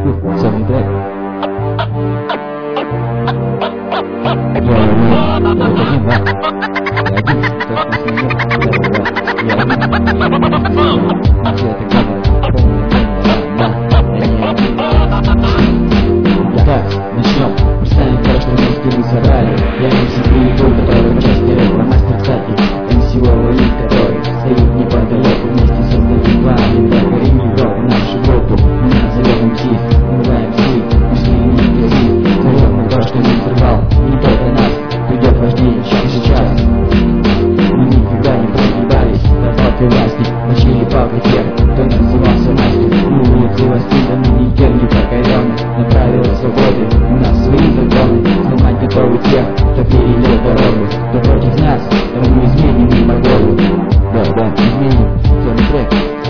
Целый трек. Начнем. Представим прошлое вместе мы собрали. Я МС Приедул, который части рэпа мастер, кстати. МС Вовалин, который стоит неподалеку. Вместе создадим план, не говорим Европу, нашу группу. Мы назовем МС, мы МС, мы с ними не грязи. Зовем мы то, что не сорвал, не только нас. Придет важнее, чем сейчас. Мы никогда не прогибались до палки власти. Мочили палкой тех, кто назывался мастер. Мы улицы воспитаны, никем не покоренных. На правила свободы у нас свои законы. Сломать готовы тех, кто перелил дорогу. Кто против нас, то мы изменим им погоду. Да, изменим. Целый трек.